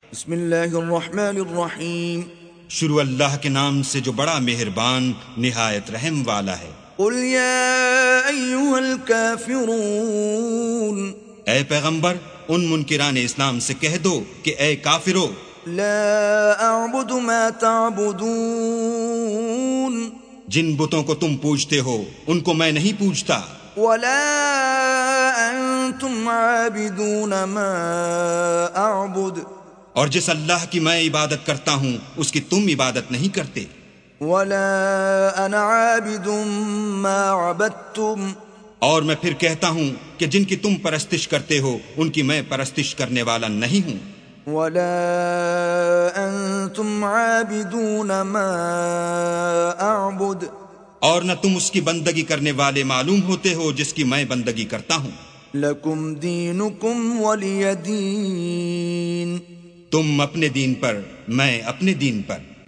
بسم اللہ الرحمن الرحیم شروع اللہ کے نام سے جو بڑا مہربان نہایت رحم والا ہے۔ قل یا ایھا الکافرون، اے پیغمبر ان منکران اسلام سے کہہ دو کہ اے کافرو، لا اعبد ما تعبدون، جن بتوں کو تم پوجتے ہو ان کو میں نہیں پوجتا، ولا انتم عابدون ما اعبد، اور جس اللہ کی میں عبادت کرتا ہوں اس کی تم عبادت نہیں کرتے، ولا انا عابد ما عبدتم، اور میں پھر کہتا ہوں کہ جن کی تم پرستش کرتے ہو ان کی میں پرستش کرنے والا نہیں ہوں، ولا انتم عابدون ما اعبد، اور نہ تم اس کی بندگی کرنے والے معلوم ہوتے ہو جس کی میں بندگی کرتا ہوں۔ لکم دینکم ولی دین، تم اپنے دین پر، میں اپنے دین پر۔